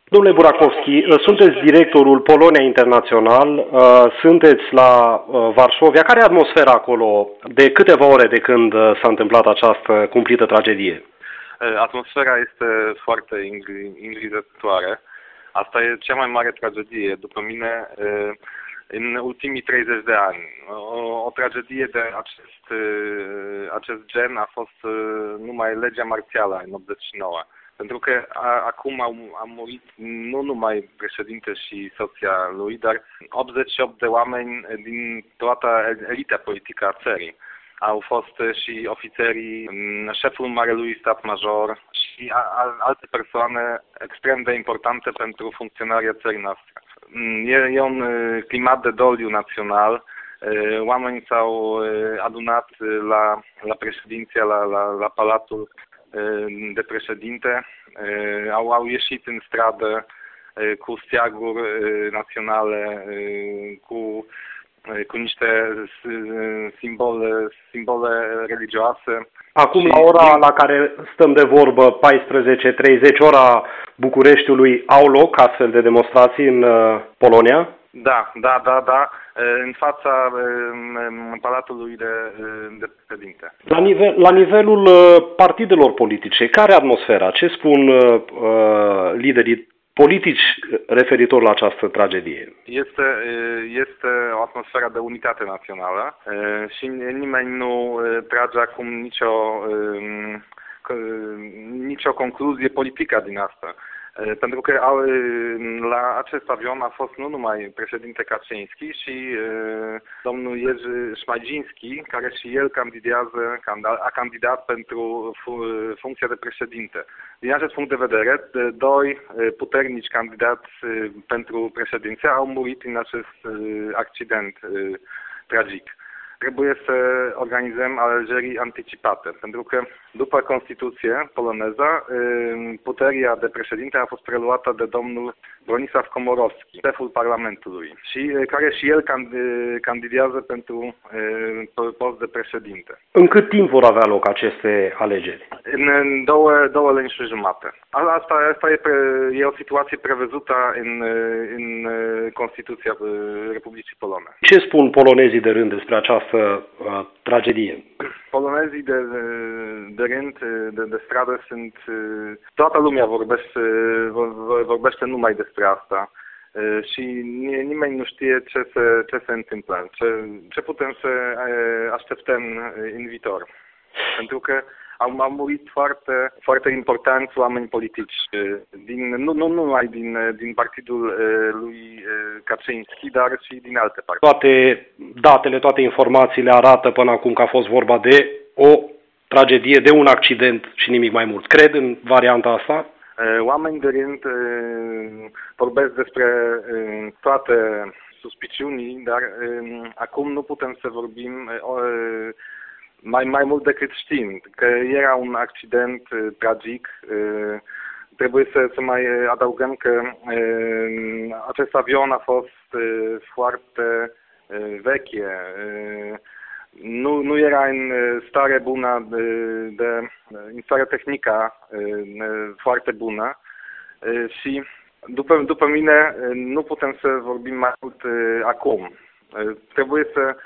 Domnule Burakovski, sunteți directorul Polonia Internațional, sunteți la Varsovia. Care e atmosfera acolo de câteva ore de când s-a întâmplat această cumplită tragedie? Atmosfera este foarte îngrijorătoare. Asta e cea mai mare tragedie, după mine, în ultimii 30 de ani. O tragedie de acest gen a fost numai legea marțială în 89. Pentru că acum au murit nu numai președinte și soția lui, dar 88 de oameni din toată elita politică a țării. Au fost și ofițerii, șeful Marelui Stat Major și alte persoane extrem de importante pentru funcționarea țării noastre. E un climat de doliu național. Oamenii s-au adunat la președinția, la Palatul de președinte, au ieșit în stradă cu steaguri naționale, cu niște simbole religioase. Acum, la ora la care stăm de vorbă, 14:30, ora Bucureștiului, au loc astfel de demonstrații în Polonia? Da. În fața Palatului de președinte. La nivelul partidelor politice, care atmosfera? Ce spun liderii politici referitor la această tragedie? Este o atmosferă de unitate națională și nimeni nu trage acum nicio concluzie politică din asta. Pentru că la acest avion a fost nu numai președinte Kaczyński și domnul Jerzy Szmajdziński, care și el a candidat pentru funcția de președinte. Din acest punct de vedere, doi puternici candidați pentru președinție au murit în acest accident tragic. Trebuie să organizăm alegeri anticipate, pentru că după Constituție poloneză, puterea de președinte a fost preluată de domnul Bronisław Komorowski, șeful Parlamentului, și care și el candidează pentru post de președinte. În cât timp vor avea loc aceste alegeri? În două luni și jumătate. Asta e o situație prevăzută în Constituția Republicii Polone. Ce spun polonezii de rând despre această tragedie? Polonezii de rând, de stradă sunt... Toată lumea vorbește numai despre asta și nimeni nu știe ce se întâmplă, ce putem să așteptăm în viitor. Pentru că au murit foarte, foarte importanți oameni politici, nu numai din partidul lui Kaczyński, dar și din alte partide. Toate datele, toate informațiile arată până acum că a fost vorba de o tragedie, de un accident și nimic mai mult. Cred în varianta asta? Oameni de rând vorbesc despre toate suspiciunii, dar acum nu putem să vorbim mai mult decât știm că era un accident tragic. Trebuie să mai adăugăm că acest avion a fost foarte veche. Nu era în stare bună, în stare tehnică foarte bună și după mine nu putem să vorbim mai mult acum. Trebuie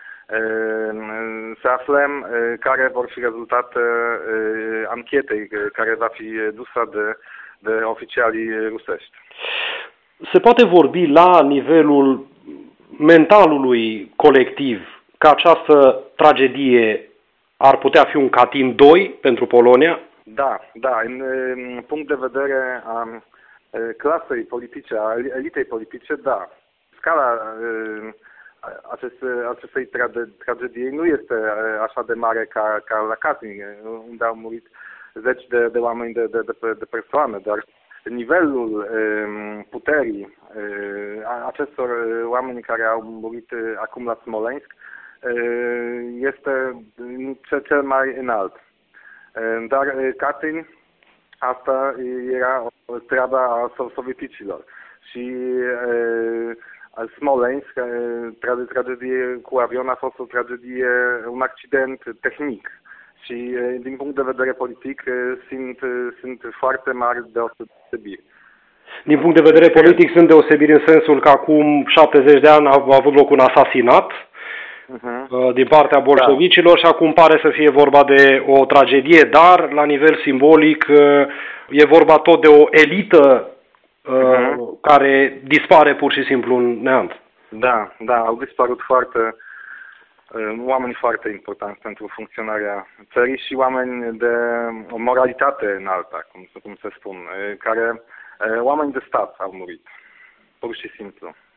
să aflăm care vor fi rezultate anchetei care va fi dusă de oficialii rusești. Se poate vorbi la nivelul mentalului colectiv că această tragedie ar putea fi un Katyn 2 pentru Polonia? Da. În punct de vedere a clasei politice, a elitei politice, da. Scala acestei tragedii nu este așa de mare ca la Katyn, unde au murit zeci de oameni, de persoane, dar nivelul puterii acestor oameni care au murit acum la Smolensk este cel mai înalt. Dar Katyn, asta era o treabă a sovieticilor și Smolensk, tragedie cu avion a fost o tragedie, un accident tehnic și din punct de vedere politic sunt foarte mari deosebiri. Din punct de vedere politic sunt deosebiri în sensul că acum 70 de ani a avut loc un asasinat din partea bolșevicilor și acum pare să fie vorba de o tragedie, dar la nivel simbolic e vorba tot de o elită care dispare pur și simplu în neant. Da, au dispărut oameni foarte importanți pentru funcționarea țării și oameni de o moralitate înaltă, cum se spun, oameni de stat au murit, pur și simplu.